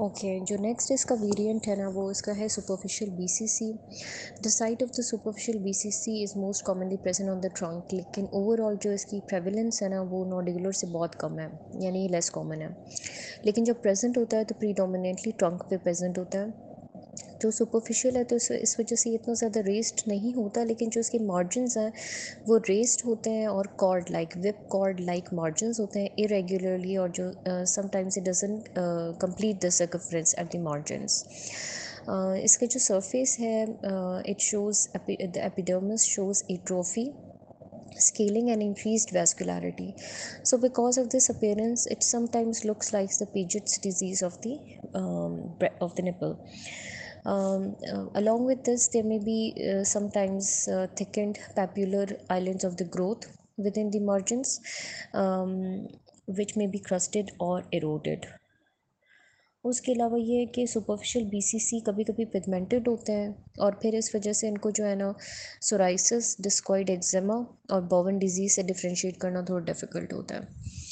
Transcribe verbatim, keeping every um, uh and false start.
Okay okay, जो next इसका variant है ना वो इसका है superficial BCC. The site of the superficial BCC is most commonly present on the trunk, लेकिन ओवरऑल जो इसकी प्रेवलेंस है ना वो नोडुलर से बहुत कम है, यानी लेस कॉमन है। लेकिन जब प्रेजेंट होता है तो प्रीडोमिनेटली ट्रंक पे प्रेजेंट होता है। जो सुपरफिशियल है तो इस इस वजह से इतना ज़्यादा रेस्ड नहीं होता, लेकिन जो इसके मार्जिन्स हैं वो रेस्ड होते हैं और cord like whip cord like margins होते हैं इरेगुलरली, और जो sometimes it doesn't complete the circumference at the margins. इसका जो सरफेस है it shows the epidermis shows atrophy, scaling and increased vascularity. So because of this appearance it sometimes looks like the Paget's disease of the um, of the nipple. Um, uh, along with this there may be uh, sometimes uh, thickened papular islands of the growth within the margins, um, which may be crusted or eroded. उसके अलावा ये है कि superficial BCC कभी कभी pigmented होते हैं, और फिर इस वजह से इनको जो है ना सोराइसिस, डिस्कॉइड एक्जिमा और बोवन डिजीज़ से डिफ्रेंशिएट करना थोड़ा डिफ़िकल्ट होता है।